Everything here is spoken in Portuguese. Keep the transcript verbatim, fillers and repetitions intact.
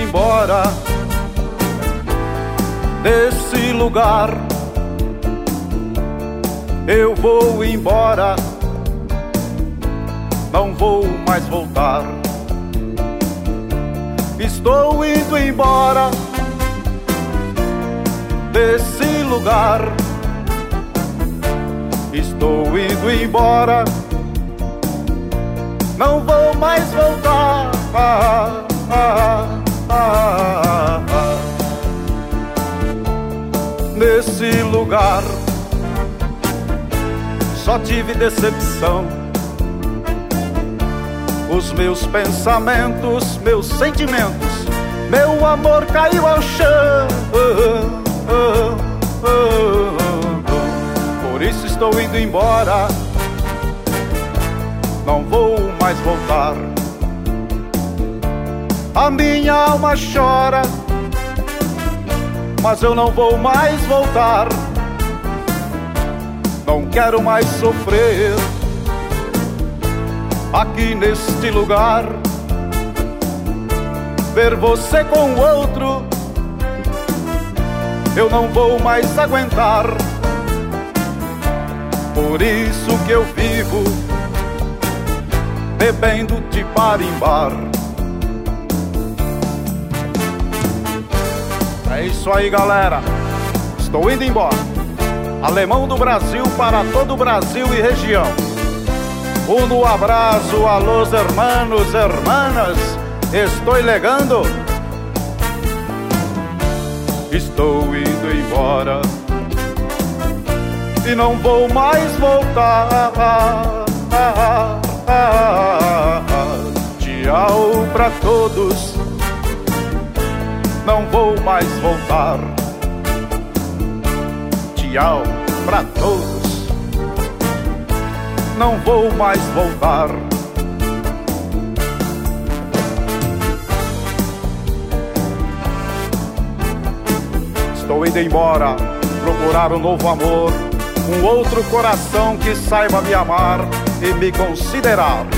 embora desse lugar. Eu vou embora, não vou mais voltar. Estou indo embora desse lugar. Estou indo embora, não vou mais voltar. Ah, ah, ah, ah. Nesse lugar só tive decepção. Os meus pensamentos, meus sentimentos, meu amor caiu ao chão. Por isso estou indo embora, não vou mais voltar. A minha alma chora, mas eu não vou mais voltar. Não quero mais sofrer aqui neste lugar. Ver você com outro, eu não vou mais aguentar. Por isso que eu vivo bebendo de bar em bar. É isso aí, galera, estou indo embora. Alemão do Brasil para todo o Brasil e região. Uno abraço a los hermanos, hermanas. Estou legando. Estou indo embora e não vou mais voltar. Tchau pra todos, não vou mais voltar. Tchau pra todos, não vou mais voltar. Estou indo embora, procurar um novo amor, um outro coração que saiba me amar e me considerar.